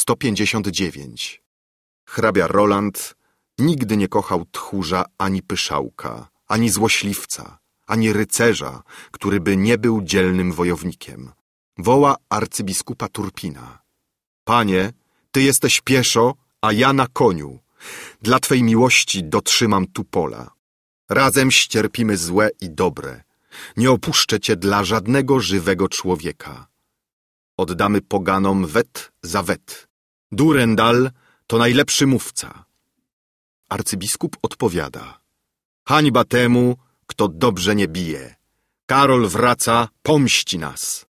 159. Hrabia Roland nigdy nie kochał tchórza ani pyszałka, ani złośliwca, ani rycerza, który by nie był dzielnym wojownikiem. Woła arcybiskupa Turpina. Panie, ty jesteś pieszo, a ja na koniu. Dla twej miłości dotrzymam tu pola. Razem ścierpimy złe i dobre. Nie opuszczę cię dla żadnego żywego człowieka. Oddamy poganom wet za wet. Durendal to najlepszy mówca. Arcybiskup odpowiada. Hańba temu, kto dobrze nie bije. Karol wraca, pomści nas.